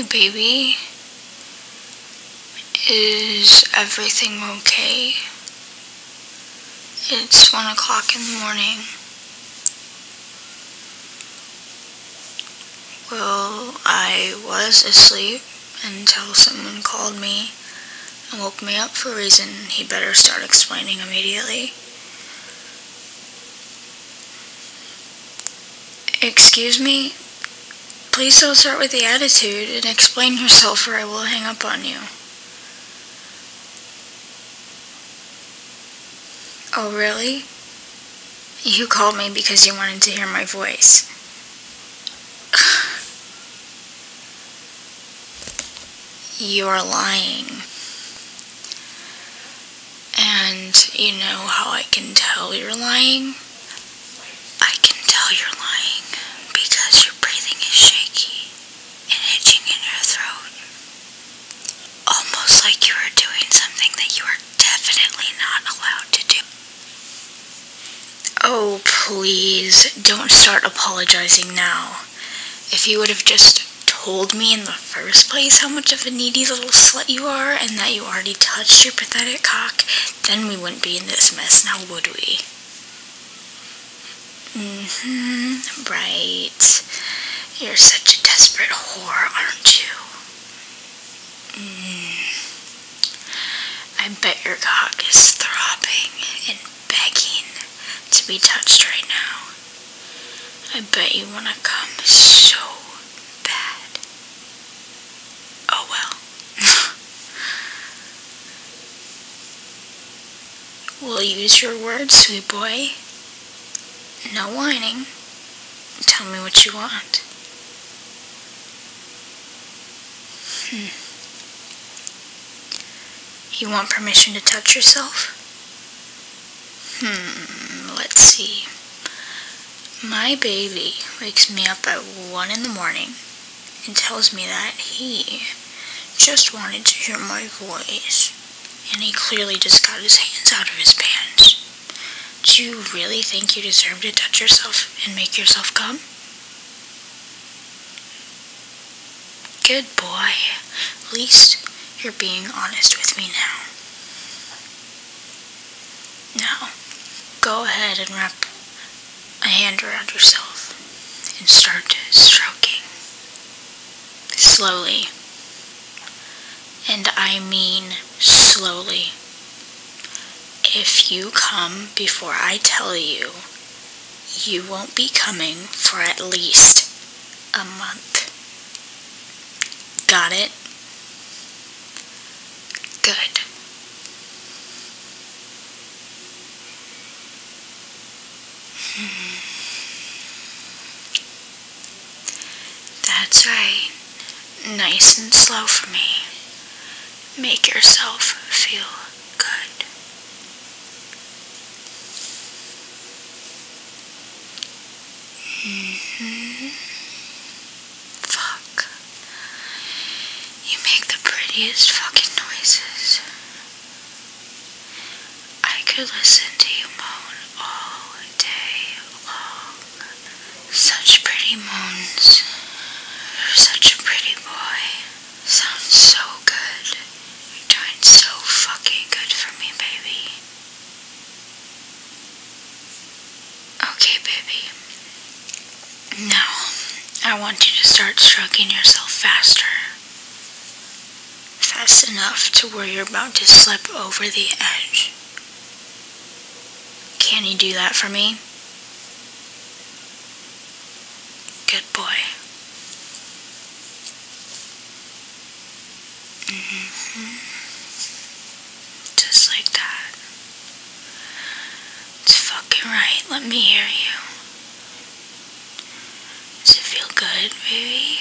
Hey, baby. Is everything okay? It's 1 o'clock in the morning. Well, I was asleep until someone called me and woke me up for a reason he better start explaining immediately. Excuse me? Please don't start with the attitude and explain yourself or I will hang up on you. Oh, really? You called me because you wanted to hear my voice. You're lying. And you know how I can tell you're lying? I can tell you're lying because your breathing is shaky and itching in your throat. Almost like you are doing something that you are definitely not allowed to do. Oh, please, don't start apologizing now. If you would have just told me in the first place how much of a needy little slut you are and that you already touched your pathetic cock, then we wouldn't be in this mess now, would we? Right. You're such a desperate whore, aren't you? I bet your cock is throbbing and begging to be touched right now. I bet you want to come so bad. Oh well. We'll use your words, sweet boy. No whining. Tell me what you want. You want permission to touch yourself? Let's see. My baby wakes me up at 1 in the morning and tells me that he just wanted to hear my voice. And he clearly just got his hands out of his pants. Do you really think you deserve to touch yourself and make yourself come? Good boy. At least you're being honest with me now. Now, go ahead and wrap a hand around yourself and start stroking. Slowly. And I mean slowly. If you come before I tell you, you won't be coming for at least a month. Got it? Good. That's right. Nice and slow for me. Make yourself feel good. Fuck. You make the prettiest fucking noises. I could listen to you moan all day long. Such pretty moans. You're such a pretty boy. Sounds so good. You're doing so fucking good for me, baby. Okay, baby. Now, I want you to start stroking yourself faster. Fast enough to where you're about to slip over the edge. Can you do that for me? Good boy. Just like that. It's fucking right. Let me hear you. Does it feel good, baby?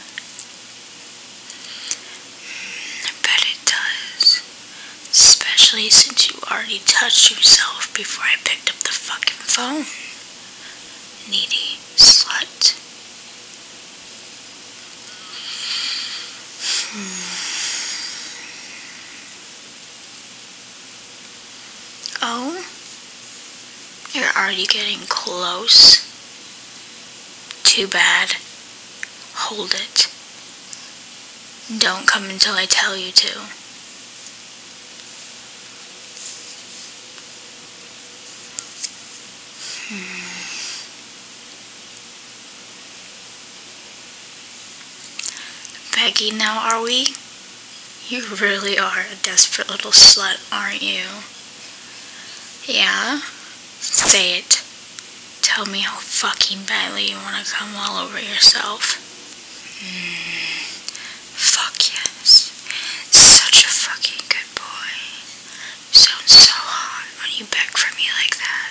I bet it does. Especially since you already touched yourself before I picked up the fucking phone. Needy slut. Oh? You're already getting close. Too bad. Hold it. Don't come until I tell you to. Begging now, are we? You really are a desperate little slut, aren't you? Yeah? Say it. Tell me how fucking badly you want to come all over yourself. Fuck yes. Such a fucking good boy. You sound so hot when you beg for me like that.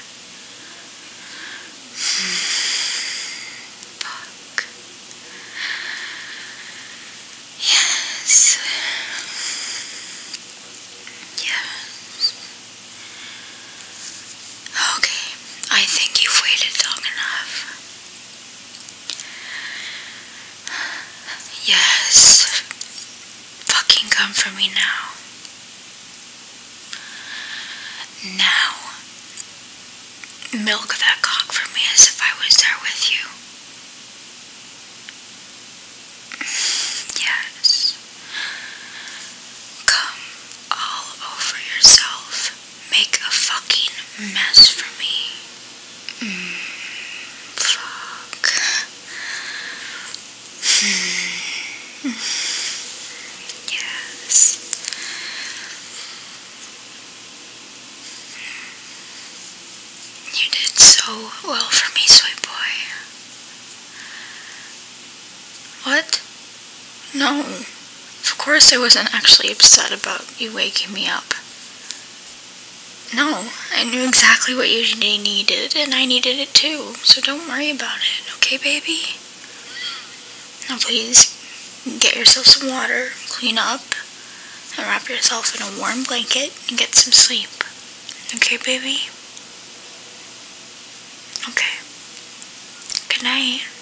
Fuck. Yes. Yes. Okay, I think you've waited long enough. Yes. Fucking come for me now. Now. Milk that cock for me as if I was there with you. Yes. Come all over yourself. Make a fucking mess for me. Fuck. Yes. You did so well for me, sweet boy. What? No. Of course I wasn't actually upset about you waking me up. No, I knew exactly what you needed, and I needed it too, so don't worry about it, okay, baby? Now please, get yourself some water, clean up, and wrap yourself in a warm blanket and get some sleep. Okay, baby? Okay. Good night.